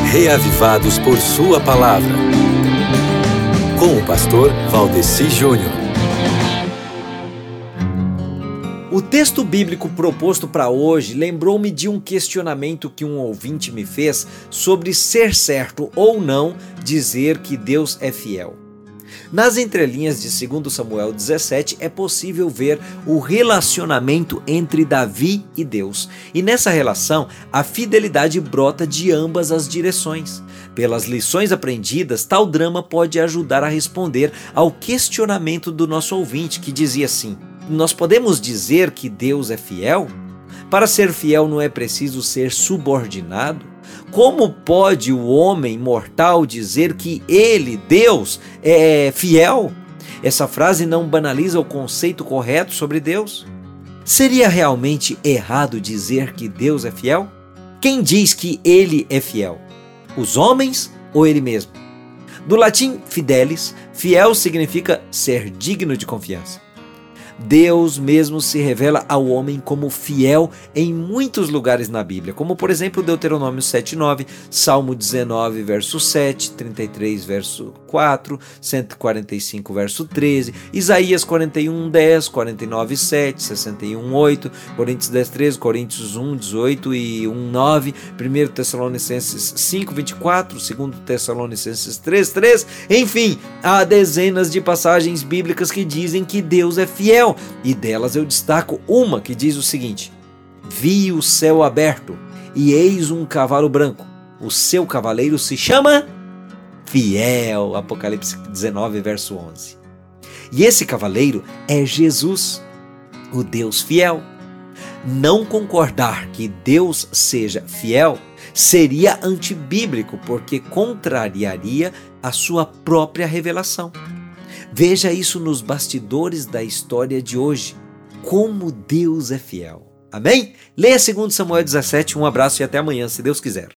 Reavivados por sua palavra. Com o pastor Valdeci Júnior. O texto bíblico proposto para hoje lembrou-me de um questionamento que um ouvinte me fez sobre ser certo ou não dizer que Deus é fiel. Nas entrelinhas de 2 Samuel 17 é possível ver o relacionamento entre Davi e Deus. E nessa relação, a fidelidade brota de ambas as direções. Pelas lições aprendidas, tal drama pode ajudar a responder ao questionamento do nosso ouvinte, que dizia assim: nós podemos dizer que Deus é fiel? Para ser fiel não é preciso ser subordinado? Como pode o homem mortal dizer que ele, Deus, é fiel? Essa frase não banaliza o conceito correto sobre Deus? Seria realmente errado dizer que Deus é fiel? Quem diz que ele é fiel? Os homens ou ele mesmo? Do latim fidelis, fiel significa ser digno de confiança. Deus mesmo se revela ao homem como fiel em muitos lugares na Bíblia, como por exemplo Deuteronômio 7:9, Salmo 19, verso 7, 33, verso 4, 145, verso 13, Isaías 41:10, 49:7, 61:8, Coríntios 10:13, Coríntios 1:18 e 1:9, 1 Tessalonicenses 5:24, 2 Tessalonicenses 3:3, enfim, há dezenas de passagens bíblicas que dizem que Deus é fiel. E delas eu destaco uma que diz o seguinte: vi o céu aberto e eis um cavalo branco, o seu cavaleiro se chama Fiel, Apocalipse 19, verso 11. E esse cavaleiro é Jesus, o Deus fiel. Não concordar que Deus seja fiel seria antibíblico, porque contrariaria a sua própria revelação. Veja isso nos bastidores da história de hoje, como Deus é fiel. Amém? Leia 2 Samuel 17, um abraço e até amanhã, se Deus quiser.